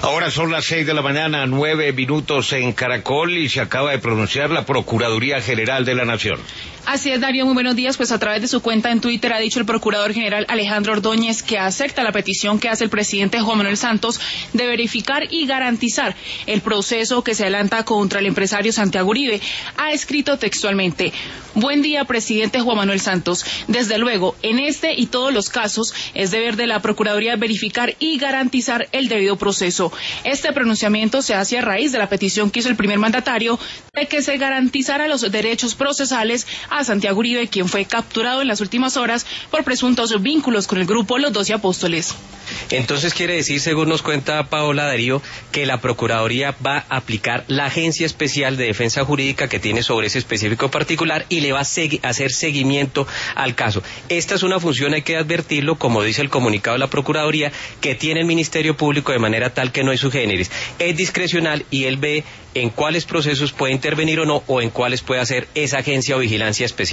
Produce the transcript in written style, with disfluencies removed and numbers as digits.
Ahora son las 6 de la mañana, 9 minutos en Caracol, y se acaba de pronunciar la Procuraduría General de la Nación. Así es, Darío, muy buenos días. Pues a través de su cuenta en Twitter ha dicho el Procurador General Alejandro Ordóñez que acepta la petición que hace el presidente Juan Manuel Santos de verificar y garantizar el proceso que se adelanta contra el empresario Santiago Uribe. Ha escrito textualmente: buen día, presidente Juan Manuel Santos. Desde luego, en este y todos los casos es deber de la Procuraduría verificar y garantizar el debido proceso. Este pronunciamiento se hace a raíz de la petición que hizo el primer mandatario de que se garantizara los derechos procesales a Santiago Uribe, quien fue capturado en las últimas horas por presuntos vínculos con el grupo Los 12 Apóstoles. Entonces quiere decir, según nos cuenta Paola, Darío, que la Procuraduría va a aplicar la Agencia Especial de Defensa Jurídica que tiene sobre ese específico particular y le va a hacer seguimiento al caso. Esta es una función, hay que advertirlo, como dice el comunicado de la Procuraduría, que tiene el Ministerio Público de manera tal que no es sui generis. Es discrecional y él ve en cuáles procesos puede intervenir o no, o en cuáles puede hacer esa agencia o vigilancia especial.